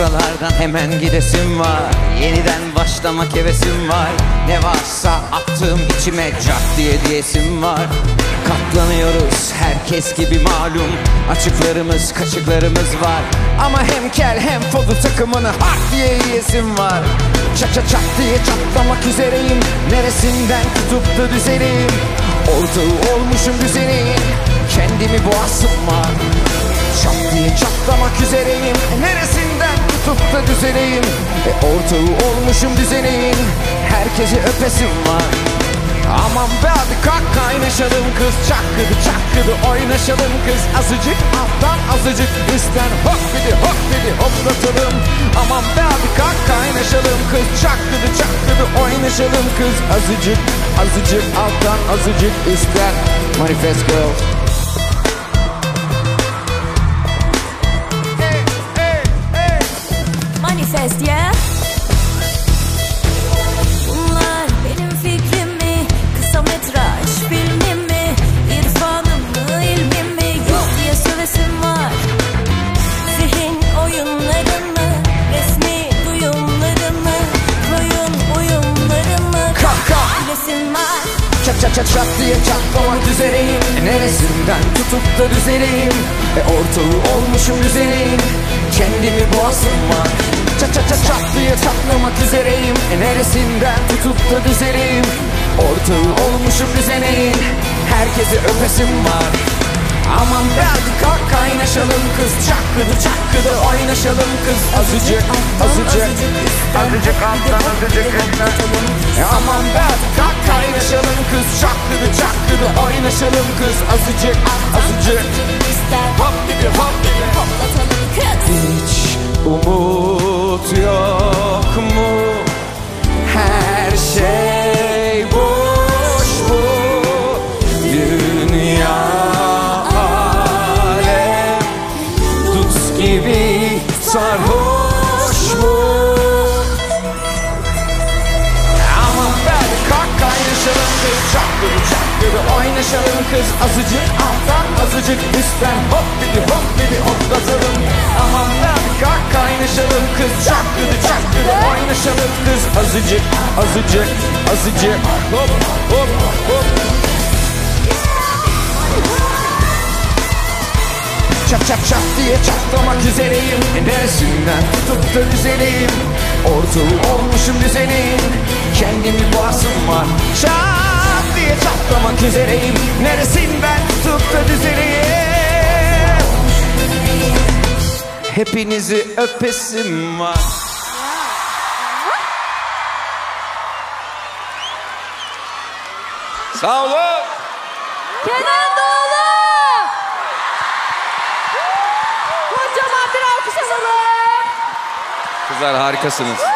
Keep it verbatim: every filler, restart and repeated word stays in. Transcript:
Buralardan hemen gidesim var, yeniden başlamak hevesim var. Ne varsa attığım içime cak diye diyesim var. Katlanıyoruz herkes gibi malum, açıklarımız kaçıklarımız var. Ama hem kel hem fodu takımını hak diye yiyesim var. Çak çak çak diye çatlamak üzereyim, neresinden tutup da düzeleyim. Ortağı olmuşum düzeneyim, kendimi boğasım var. Çat diye çatlamak üzereyim, neresinden tutup da düzeleyim. E ortağı olmuşum düzeneyim, herkesi öpesim var. Aman be hadi kalk kaynaşalım kız, çakkıdı çakkıdı oynaşalım kız. Azıcık alttan azıcık üstten hop dedi hop dedi hoplatalım. Aman be hadi kalk kaynaşalım kız, çakkıdı çakkıdı oynaşalım kız. Azıcık azıcık alttan azıcık üstten. Manifest girl. Manifest yeah. Bunlar benim fikrimi, kısa metraj filmimi, irfanımı ilmimi yok diye sövesim var. Zihin oyunlarımı, resmi duyumlarımı, oyun oyunlarımı bilesim var. Çat çat çat çat diye çatlamak üzereyim, neresinden tutup da düzeleyim. E ortağı olmuşum düzeneyim, kendimi boğasım var. Çat çat çat çat diye çatlamak üzereyim, e neresinden tutup da düzeleyim. Ortağı olmuşum düzeneyim, herkesi öpesim var. Aman be hadi kalk kaynaşalım kız, çakkıdı çakkıdı oynaşalım kız. Azıcık azıcık azıcık alttan azıcık üstten. E aman be hadi kalk kaynaşalım kız, çakkıdı çakkıdı oynaşalım kız. Azıcık azıcık hop gibi hop gibi hoplatalım kız. Hiç umut yok mu? Her şey boş bu dünya. Alem dut gibi sarhoş mu? Aman ben kalk kaynaşalım kız, çakkıdı çakkıdı oynaşalım kız. Azıcık alttan azıcık üstten hop dedi hop dedi hoplatalım. Aman ben kalk kaynaşalım kız, çakkıdı çakkıdı oynaşalım kız. Azıcık azıcık azıcık hop hop hop. Çak çak çak diye çatlamak üzereyim, e neresinden tutup da düzeleyim. Ortağı olmuşum düzeneyim, kendimi boğasım var. Çak diye çatlamak üzereyim, neresinden tutup da düzeleyim. Hepinizi öpesim var. Sağ olun. Kenan Doğulu. Kocaman bir alkış alalım. Kızlar harikasınız.